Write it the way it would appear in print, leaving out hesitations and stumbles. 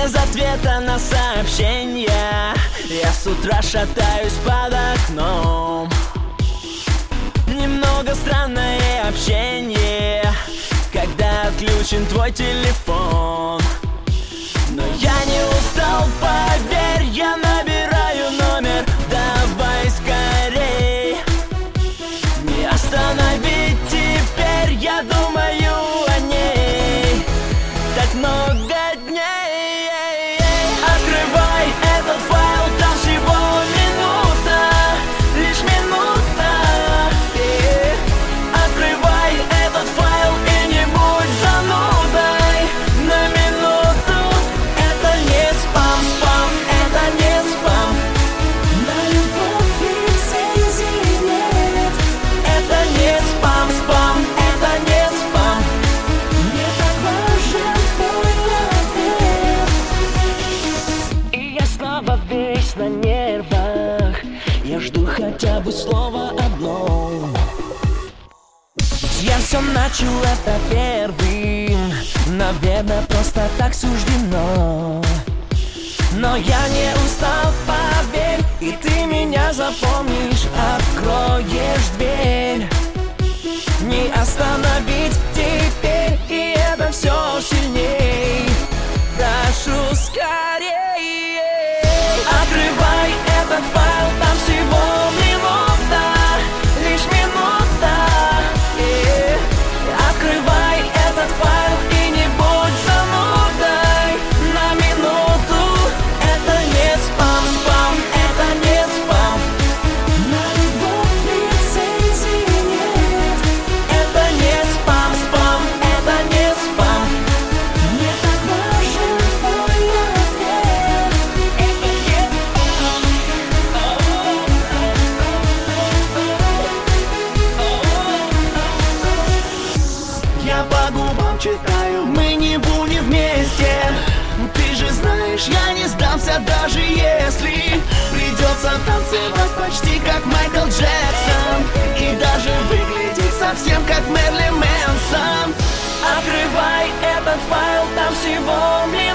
без ответа на сообщения. Я с утра шатаюсь под окном. Немного странное общение, когда отключен твой телефон. Но я не устал, поверь, я набираю номер. Давай скорей, не остановить теперь, я думаю о ней так много дней. Открывай этот файл, там всего минута, лишь минута. Открывай этот файл и не будь занудой на минуту. Это не спам, спам, это не спам. На любовь лицензии нет. Это не спам, спам, это не спам. Мне так важен твой ответ. И я снова весь на нервах. Я жду хотя бы слова одно. Я все начал это первым. Наверное, просто так суждено. Но я не устал, поверь, и ты меня запомнишь. Откроешь дверь, не остановить теперь, и это все сильней. Прошу скорее. Открывай этот файл, там всего минута, лишь минута. Открывай этот файл и не будь занудой на минуту. Это не спам, спам, это не спам. На любовь лицензии нет. Это не спам, спам, это не спам. Мне так важен твой ответ. Это не спам. Я по губам читаю, мы не будем вместе. Ты же знаешь, я не сдамся, даже если придется танцевать почти как Майкл Джексон и даже выглядеть совсем как Мерлин Мэнсон. Открывай этот файл, там всего миллион.